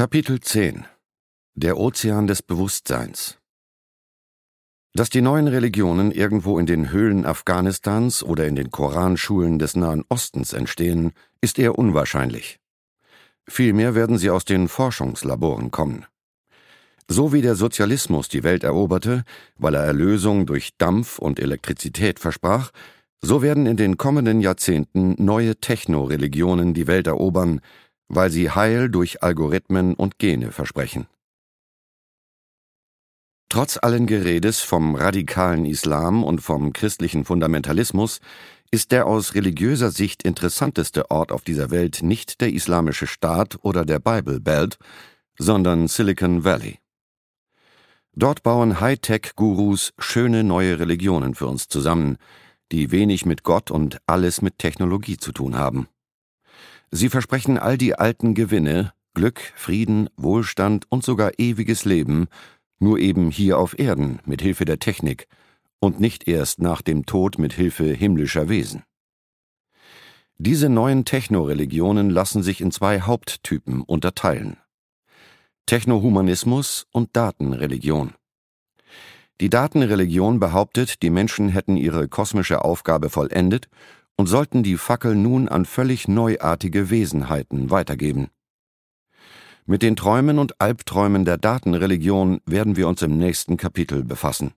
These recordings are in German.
Kapitel 10 Der Ozean des Bewusstseins. Dass die neuen Religionen irgendwo in den Höhlen Afghanistans oder in den Koranschulen des Nahen Ostens entstehen, ist eher unwahrscheinlich. Vielmehr werden sie aus den Forschungslaboren kommen. So wie der Sozialismus die Welt eroberte, weil er Erlösung durch Dampf und Elektrizität versprach, so werden in den kommenden Jahrzehnten neue Techno-Religionen die Welt erobern, weil sie Heil durch Algorithmen und Gene versprechen. Trotz allen Geredes vom radikalen Islam und vom christlichen Fundamentalismus ist der aus religiöser Sicht interessanteste Ort auf dieser Welt nicht der Islamische Staat oder der Bible Belt, sondern Silicon Valley. Dort bauen Hightech-Gurus schöne neue Religionen für uns zusammen, die wenig mit Gott und alles mit Technologie zu tun haben. Sie versprechen all die alten Gewinne, Glück, Frieden, Wohlstand und sogar ewiges Leben, nur eben hier auf Erden mit Hilfe der Technik und nicht erst nach dem Tod mit Hilfe himmlischer Wesen. Diese neuen Techno-Religionen lassen sich in zwei Haupttypen unterteilen: Technohumanismus und Datenreligion. Die Datenreligion behauptet, die Menschen hätten ihre kosmische Aufgabe vollendet und sollten die Fackel nun an völlig neuartige Wesenheiten weitergeben. Mit den Träumen und Albträumen der Datenreligion werden wir uns im nächsten Kapitel befassen.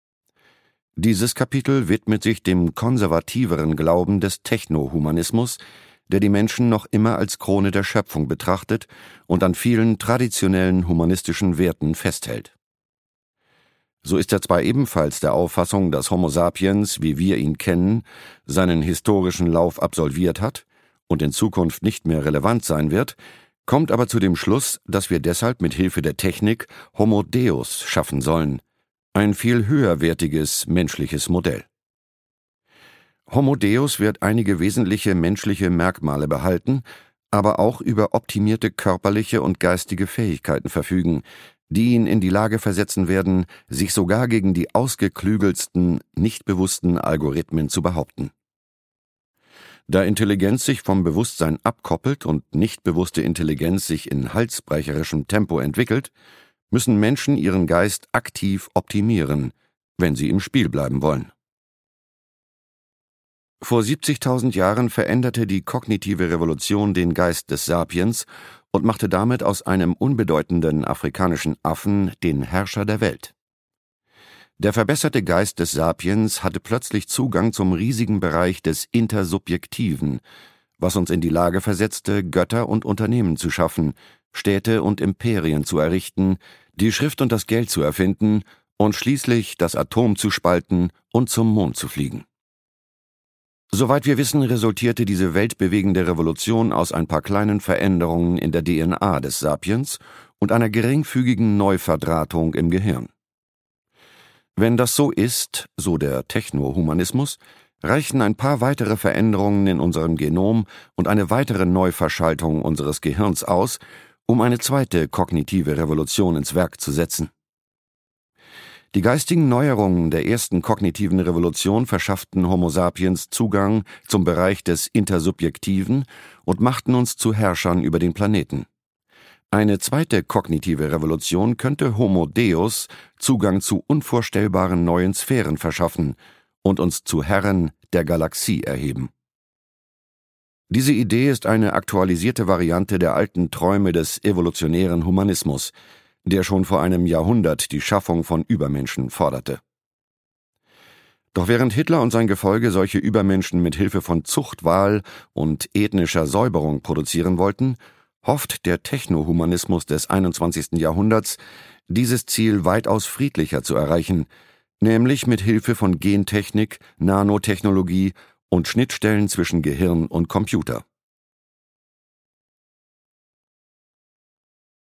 Dieses Kapitel widmet sich dem konservativeren Glauben des Technohumanismus, der die Menschen noch immer als Krone der Schöpfung betrachtet und an vielen traditionellen humanistischen Werten festhält. So ist er zwar ebenfalls der Auffassung, dass Homo sapiens, wie wir ihn kennen, seinen historischen Lauf absolviert hat und in Zukunft nicht mehr relevant sein wird, kommt aber zu dem Schluss, dass wir deshalb mit Hilfe der Technik Homo Deus schaffen sollen, ein viel höherwertiges menschliches Modell. Homo Deus wird einige wesentliche menschliche Merkmale behalten, aber auch über optimierte körperliche und geistige Fähigkeiten verfügen, die ihn in die Lage versetzen werden, sich sogar gegen die ausgeklügelsten, nicht bewussten Algorithmen zu behaupten. Da Intelligenz sich vom Bewusstsein abkoppelt und nicht bewusste Intelligenz sich in halsbrecherischem Tempo entwickelt, müssen Menschen ihren Geist aktiv optimieren, wenn sie im Spiel bleiben wollen. Vor 70.000 Jahren veränderte die kognitive Revolution den Geist des Sapiens und machte damit aus einem unbedeutenden afrikanischen Affen den Herrscher der Welt. Der verbesserte Geist des Sapiens hatte plötzlich Zugang zum riesigen Bereich des Intersubjektiven, was uns in die Lage versetzte, Götter und Unternehmen zu schaffen, Städte und Imperien zu errichten, die Schrift und das Geld zu erfinden und schließlich das Atom zu spalten und zum Mond zu fliegen. Soweit wir wissen, resultierte diese weltbewegende Revolution aus ein paar kleinen Veränderungen in der DNA des Sapiens und einer geringfügigen Neuverdrahtung im Gehirn. Wenn das so ist, so der Technohumanismus, reichen ein paar weitere Veränderungen in unserem Genom und eine weitere Neuverschaltung unseres Gehirns aus, um eine zweite kognitive Revolution ins Werk zu setzen. Die geistigen Neuerungen der ersten kognitiven Revolution verschafften Homo sapiens Zugang zum Bereich des Intersubjektiven und machten uns zu Herrschern über den Planeten. Eine zweite kognitive Revolution könnte Homo Deus Zugang zu unvorstellbaren neuen Sphären verschaffen und uns zu Herren der Galaxie erheben. Diese Idee ist eine aktualisierte Variante der alten Träume des evolutionären Humanismus, der schon vor einem Jahrhundert die Schaffung von Übermenschen forderte. Doch während Hitler und sein Gefolge solche Übermenschen mit Hilfe von Zuchtwahl und ethnischer Säuberung produzieren wollten, hofft der Technohumanismus des 21. Jahrhunderts, dieses Ziel weitaus friedlicher zu erreichen, nämlich mit Hilfe von Gentechnik, Nanotechnologie und Schnittstellen zwischen Gehirn und Computer.